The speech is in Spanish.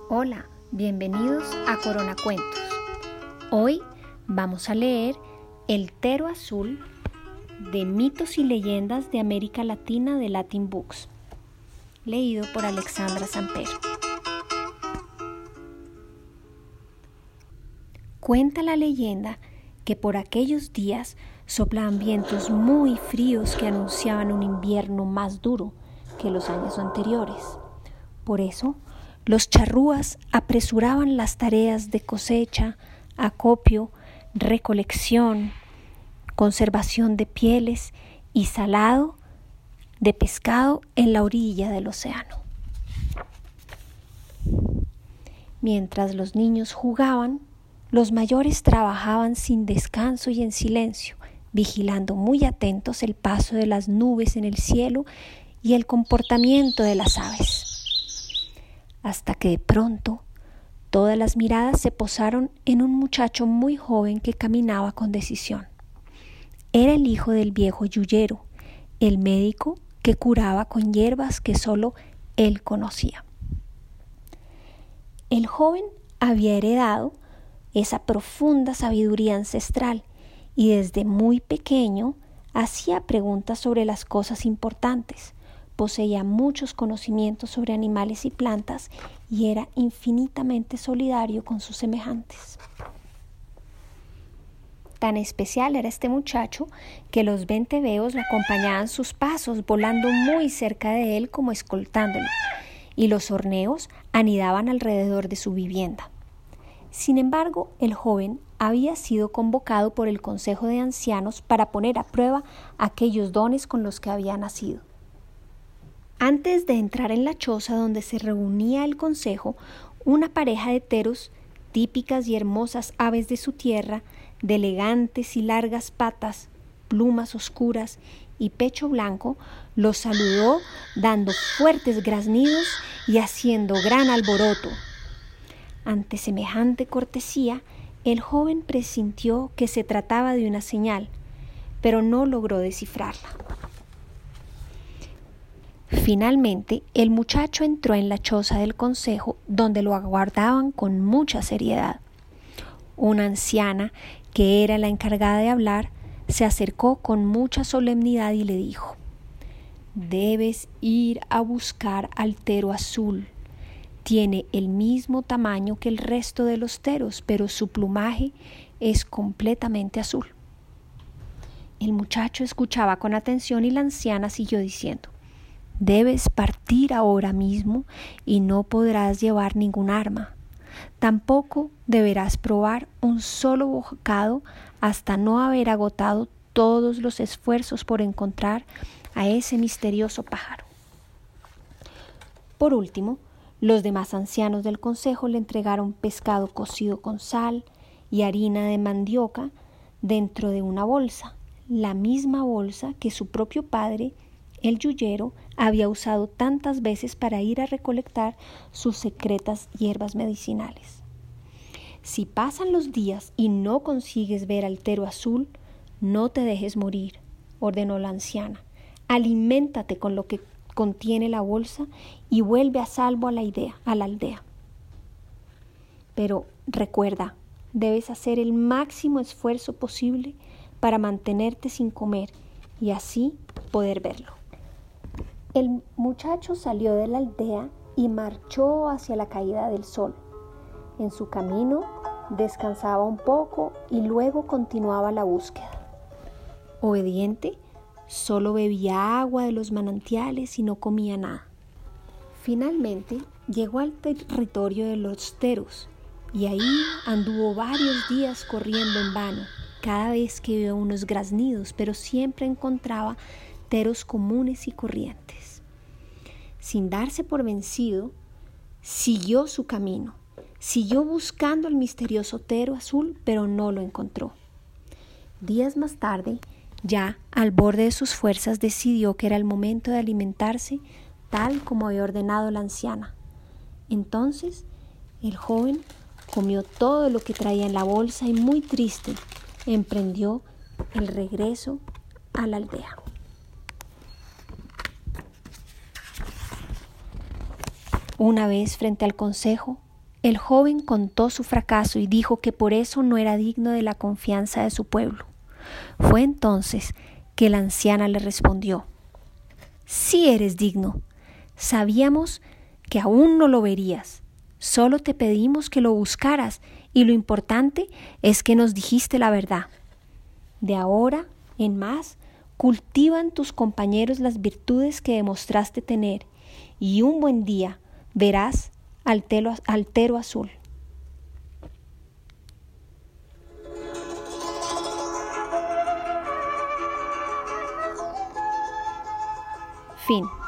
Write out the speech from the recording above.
Hola, bienvenidos a Corona Cuentos. Hoy vamos a leer El Tero Azul de Mitos y Leyendas de América Latina de Latin Books, leído por Alexandra Samper. Cuenta la leyenda que por aquellos días soplaban vientos muy fríos que anunciaban un invierno más duro que los años anteriores. Por eso, los charrúas apresuraban las tareas de cosecha, acopio, recolección, conservación de pieles y salado de pescado en la orilla del océano. Mientras los niños jugaban, los mayores trabajaban sin descanso y en silencio, vigilando muy atentos el paso de las nubes en el cielo y el comportamiento de las aves. Hasta que de pronto todas las miradas se posaron en un muchacho muy joven que caminaba con decisión. Era el hijo del viejo yuyero, el médico que curaba con hierbas que solo él conocía. El joven había heredado esa profunda sabiduría ancestral y desde muy pequeño hacía preguntas sobre las cosas importantes. Poseía muchos conocimientos sobre animales y plantas y era infinitamente solidario con sus semejantes. Tan especial era este muchacho que los venteveos le acompañaban sus pasos, volando muy cerca de él como escoltándolo, y los horneos anidaban alrededor de su vivienda. Sin embargo, el joven había sido convocado por el Consejo de Ancianos para poner a prueba aquellos dones con los que había nacido. Antes de entrar en la choza donde se reunía el consejo, una pareja de teros, típicas y hermosas aves de su tierra, de elegantes y largas patas, plumas oscuras y pecho blanco, los saludó dando fuertes graznidos y haciendo gran alboroto. Ante semejante cortesía, el joven presintió que se trataba de una señal, pero no logró descifrarla. Finalmente, el muchacho entró en la choza del consejo, donde lo aguardaban con mucha seriedad. Una anciana, que era la encargada de hablar, se acercó con mucha solemnidad y le dijo: «Debes ir a buscar al tero azul. Tiene el mismo tamaño que el resto de los teros, pero su plumaje es completamente azul». El muchacho escuchaba con atención y la anciana siguió diciendo: «Debes partir ahora mismo y no podrás llevar ningún arma. Tampoco deberás probar un solo bocado hasta no haber agotado todos los esfuerzos por encontrar a ese misterioso pájaro». Por último, los demás ancianos del consejo le entregaron pescado cocido con sal y harina de mandioca dentro de una bolsa, la misma bolsa que su propio padre, el yuyero, había usado tantas veces para ir a recolectar sus secretas hierbas medicinales. «Si pasan los días y no consigues ver al tero azul, no te dejes morir», ordenó la anciana. «Aliméntate con lo que contiene la bolsa y vuelve a salvo a la aldea. Pero recuerda, debes hacer el máximo esfuerzo posible para mantenerte sin comer y así poder verlo». El muchacho salió de la aldea y marchó hacia la caída del sol. En su camino descansaba un poco y luego continuaba la búsqueda. Obediente, solo bebía agua de los manantiales y no comía nada. Finalmente llegó al territorio de los teros y ahí anduvo varios días corriendo en vano, cada vez que vio unos graznidos, pero siempre encontraba teros comunes y corrientes. Sin darse por vencido, siguió su camino. Siguió buscando el misterioso tero azul, pero no lo encontró. Días más tarde, ya al borde de sus fuerzas, decidió que era el momento de alimentarse tal como había ordenado la anciana. Entonces, el joven comió todo lo que traía en la bolsa y, muy triste, emprendió el regreso a la aldea. Una vez frente al consejo, El joven contó su fracaso y dijo que por eso no era digno de la confianza de su pueblo. Fue entonces que la anciana le respondió: «Sí eres digno. Sabíamos que aún no lo verías. Solo te pedimos que lo buscaras y lo importante es que nos dijiste la verdad. De ahora en más, cultivan tus compañeros las virtudes que demostraste tener y un buen día verás Altero Azul». Fin.